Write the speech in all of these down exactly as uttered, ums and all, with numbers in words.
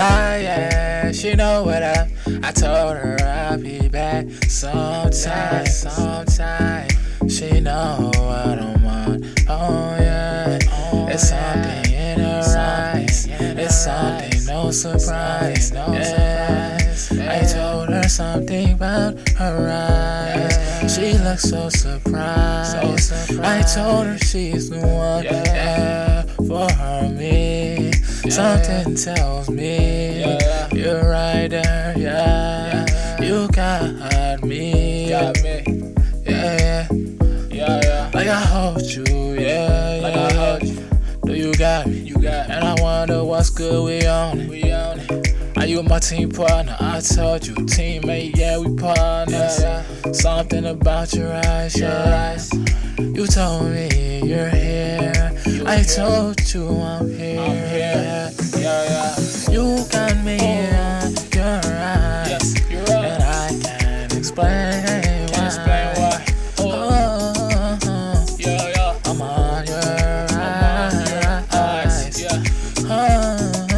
Ah, yeah, she know what up. I told her I'll be back sometime, sometime. She know what I'm on. Oh, yeah. It's something in her eyes. It's something, no surprise. Yeah. I told her something about her eyes. She looks so surprised. I told her she's the one, yeah, for her me. Something tells me you're right there, yeah. You got me, yeah, yeah. Like I hold you, yeah, yeah. Like I hold you. Do you got me? You got me. And I wonder what's good, we on it. We on it. Are you my team partner? I told you, teammate, yeah, we partners. Yeah, yeah. Something about your eyes, yeah. You told me you're here. You I here. Told you I'm here. I'm here. Yeah, yeah. You got me on your eyes, yes, you're right. And I can't explain why. Can't explain why. Oh, oh, oh. Yeah, yeah. I'm on your I'm eyes. On your eyes. Yeah. Oh.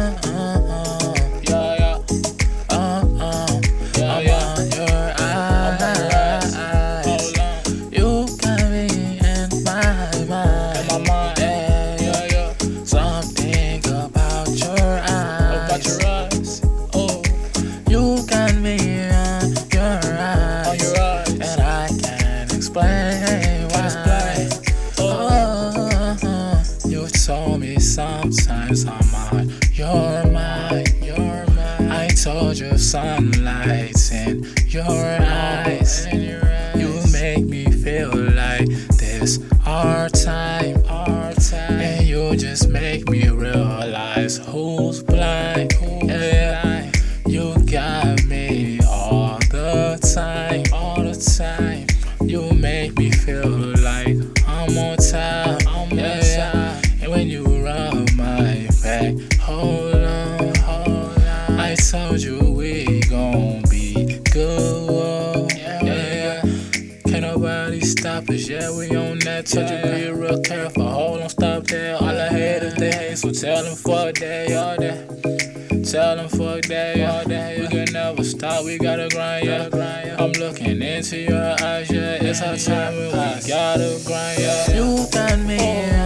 Told me sometimes I'm on your mind, your mind. I told you sunlight's in your eyes. You make me feel like this our time, our time. And you just make me realize who's blind, who's yeah. blind. You got me all the time, all the time. You make me feel like I'm on time, I'm yeah. on time. When you rub my back, hold on, hold on. I told you we gon' be good, whoa. Yeah, yeah. Can't nobody stop us, yeah, we on that. Told you be real careful, hold on, stop there. All I hate is they hate, so tell them fuck that, all that. Tell them fuck that, all that. We can never stop, we gotta grind, yeah. I'm looking into your eyes, yeah. It's our time and we gotta grind, yeah. You got me.